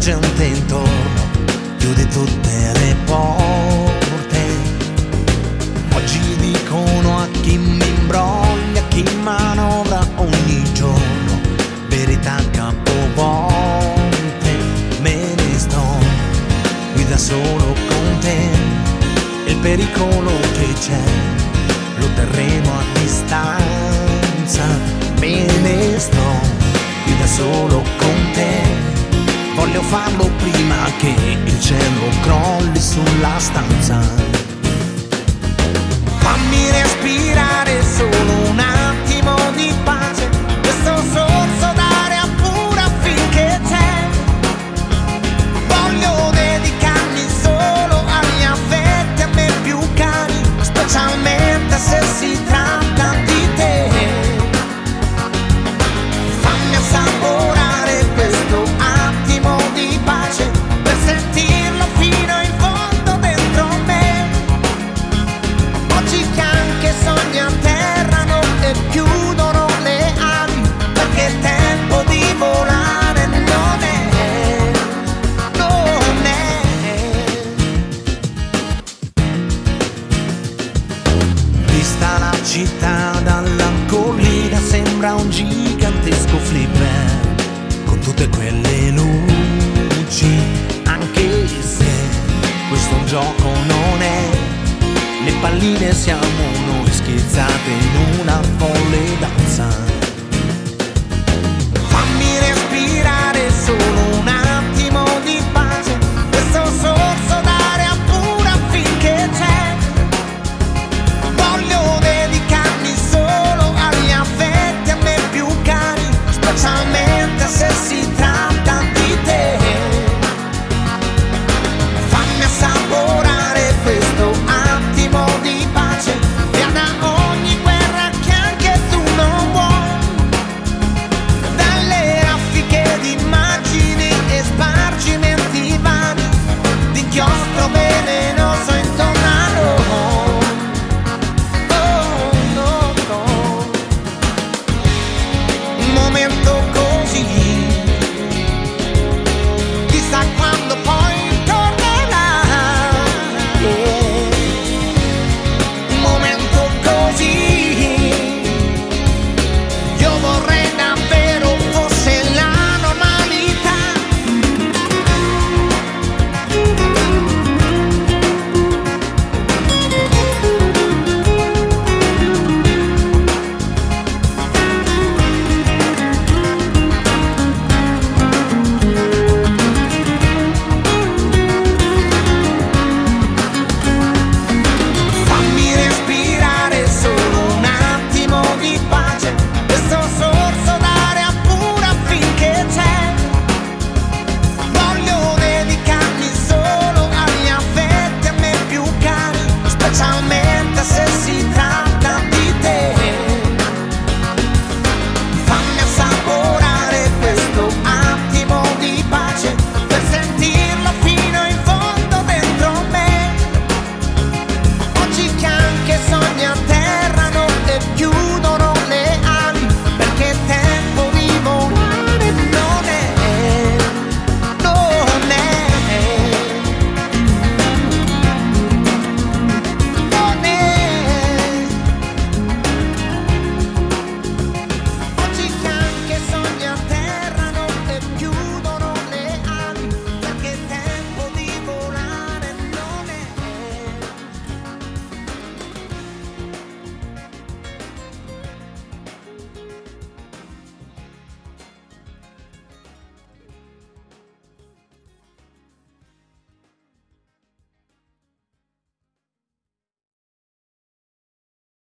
gente intorno, chiude tutte le porte. Oggi dicono a chi mi imbroglia, chi manovra ogni giorno, verità capovolte. Me ne sto qui da solo con te, e il pericolo che c'è lo terremo a distanza. Me ne sto qui da solo con te, voglio farlo prima che il cielo crolli sulla stanza. Fammi respirare solo un attimo di pace, questo sorso d'aria pura finché c'è. Voglio dedicarmi solo agli affetti a me più cari, specialmente se si tratta di te. Fammi assaporare questo attimo di pace per sentirlo fino in fondo dentro me. Oggi che anche sogni atterrano e chiudono le ali, perché il tempo di volare non è, non è. Vista la città dalla collina sembra un gigantesco flipper con tutte quelle luci, anche se questo un gioco non è. Le palline siamo noi schizzate in una folle da